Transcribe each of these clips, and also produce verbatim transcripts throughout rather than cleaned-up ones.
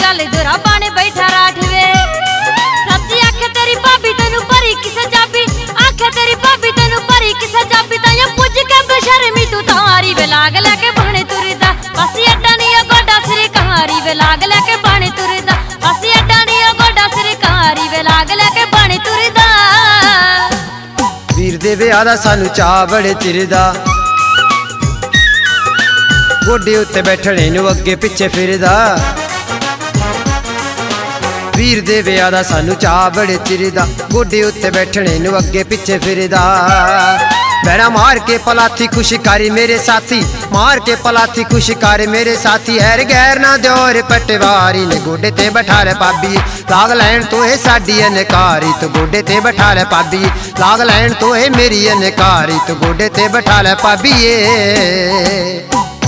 गल दोरा पाने बैठा राठवे सच्ची आखे तेरी भाभी तेनू परी किसे जाबी आखे तेरी भाभी तेनू परी किसे जाबी ताया पुज के बेशर्मी तू तारी वे लाग लेके बने तुरदा बस अड्डा नहीं गोडा सिर कहारी वे लाग लेके बने तुरदा बस अड्डा नहीं गोडा सिर कहारी वे लाग लेके बने तुरदा वीर दे विआह दा सानू चा बड़े चिर दा गोडे उत्ते बैठने नू अगे पिछे फिरदा वीर दे विआह दा सानू चा बड़े चिर दा गोडे उत्ते बैठने नू अगे पिछे फिरदा बैरा मार के पलाथी खुशकारी मेरे साथी मार के पलाथी खुशकारी मेरे साथी हैर गैर ना दौर पटवारी ने गोडे ते बैठा ले पाबी लाग लैन तो है साडी अनकारी तो गोडे ते बैठा ले पाबी लाग लैन तो है मेरी अनकारी तो गोडे ते बैठा ले पाबी ए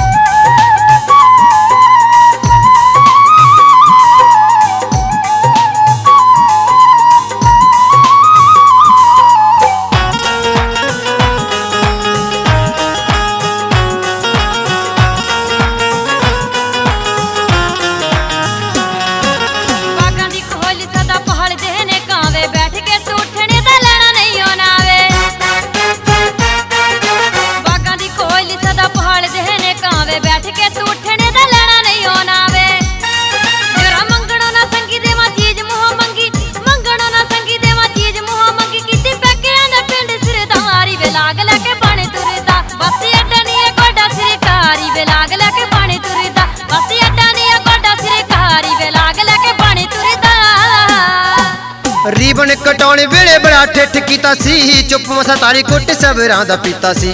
रीबन कटाने वेले बड़ा ठिठ कीता सी चुप मसा तारी कुट सबरां दा पीता सी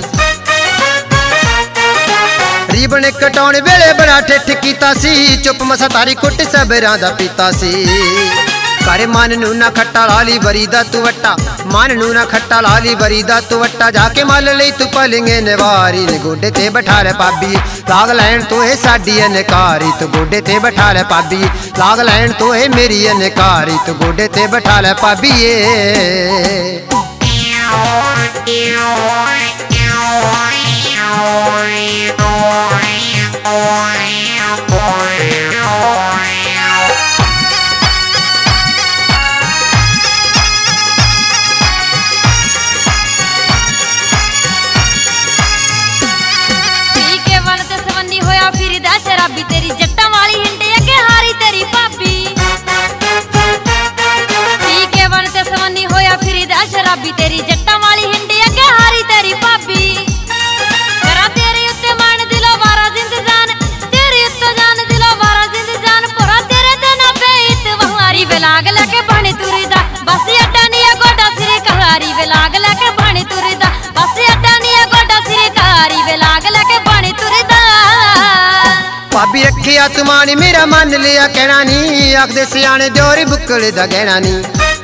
रीबन कटाने वेले बड़ा ठिठ कीता सी चुप मसा तारी कुट सबरां दा पीता सी करे मन नू ना खट्टा लाली बरी दा तू वट्टा मन नू ना खट्टा लाली बरी दा तू वट्टा जाके मल लई तू पलिंगे निवारी ने गोडे ते बैठा ले पाबी लाग लैन तो है साडी अनकारी तो गोडे ते बैठा ले पाबी लाग लैन तो है मेरी अनकारी तो गोडे ते बैठा ले पाबी ए शराबी तेरी जट्टा वाली हिंडे अगे हारी तेरी भाभी ठीक है वन ते सवन्नी होया फिरदा शराबी तेरी जट्टा वाली हिंडे अगे हारी तेरी भाभी करा तेरे उत्ते मान दिलो वारा जिंद जान तेरे उत्ते जान दिलो वारा जिंद जान पूरा तेरे ते ना बेइत वहारी वे लाग लेके बने तुरदा बस अड्डा नहीं गोडा सिर कहारी वे लाग लेके बने तुरदा बस अड्डा नहीं गोडा सिर कहारी वे लाग लेके बने तुरदा भाभी रखिया तुमानी मेरा मन लिया कहना नी आखदे सियाने दौरी बुकले दा गहना नी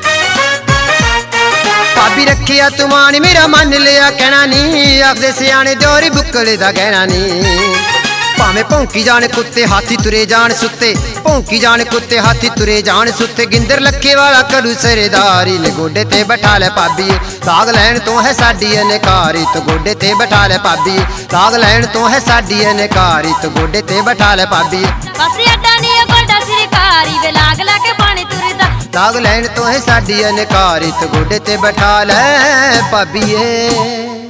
भाभी रखिया तुमानी मेरा मन लिया कहना नी आखदे सियाने दौरी बुकले दा गहना नी भावे भौंकी जान कुत्ते हाथी तुरे जान सुत्ते भौंकी जान कुत्ते हाथी तुरे जान सुत्ते गिंदर लखे वाला करू सरेदारी ने गोडे ते बैठा ले पाबी लाग लैन तो है साडी अनकारी तो गोडे ते बैठा ले पाबी लाग लैन तो है साडी अनकारी तो गोडे ते बैठा ले पाबी बस अड्डा नहीं गोडा सिर कारी वे लाग लेके पानी तुरदा लाग लैन तो है साडी अनकारी तो गोडे ते बैठा ले पाबी ए